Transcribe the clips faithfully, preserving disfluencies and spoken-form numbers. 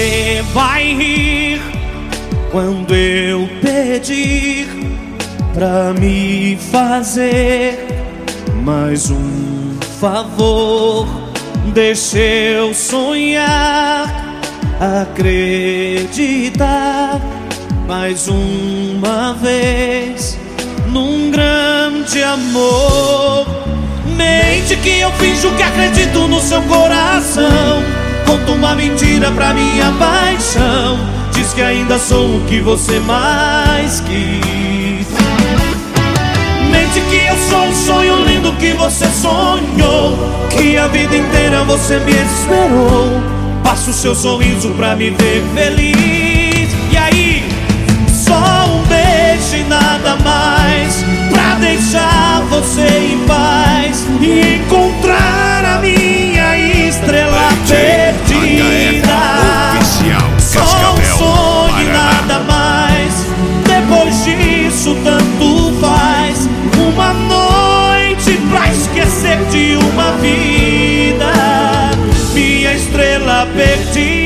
Você vai rir quando eu pedir pra me fazer mais um favor. Deixa eu sonhar, acreditar mais uma vez num grande amor. Mente que eu finjo que acredito no seu coração. Conto uma mentira pra minha paixão. Diz que ainda sou o que você mais quis. Mente que eu sou um sonho lindo que você sonhou, que a vida inteira você me esperou. Passo o seu sorriso pra me ver feliz. E aí? Só um beijo e nada mais, pra deixar você em paz e encontrar a minha estrela perdida. Só um sonho e nada mais, depois disso tanto faz. Uma noite pra esquecer de uma vida, minha estrela perdida.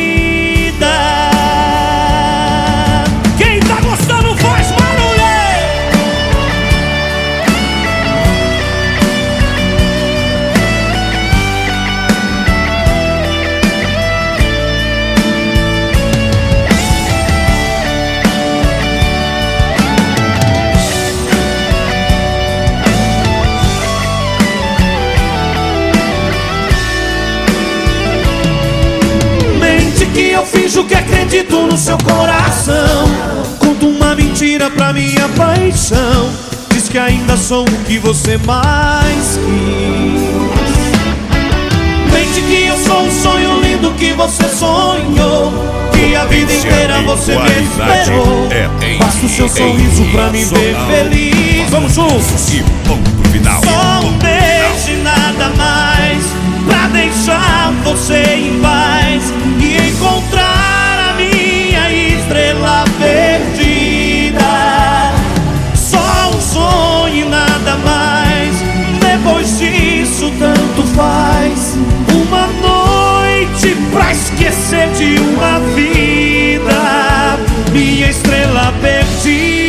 Eu finjo que acredito no seu coração. Conto uma mentira pra minha paixão. Diz que ainda sou o que você mais quis. Mente que eu sou um sonho lindo que você sonhou, que a vida inteira você me esperou. Faço o seu sorriso pra me ver feliz. Vamos juntos! Só um beijo e nada mais, pra deixar você em paz e encontrar a minha estrela perdida. Só um sonho e nada mais, depois disso tanto faz. Uma noite pra esquecer de uma vida, minha estrela perdida.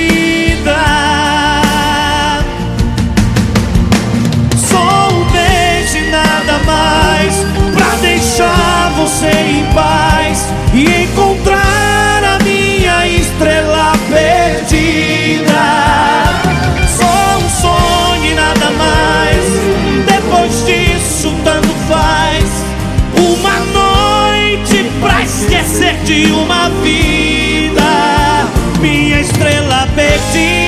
Só um beijo e nada mais, pra deixar você em paz e encontrar a minha estrela perdida. Só um sonho e nada mais, depois disso tanto faz. Uma noite pra esquecer de uma vida, minha estrela perdida.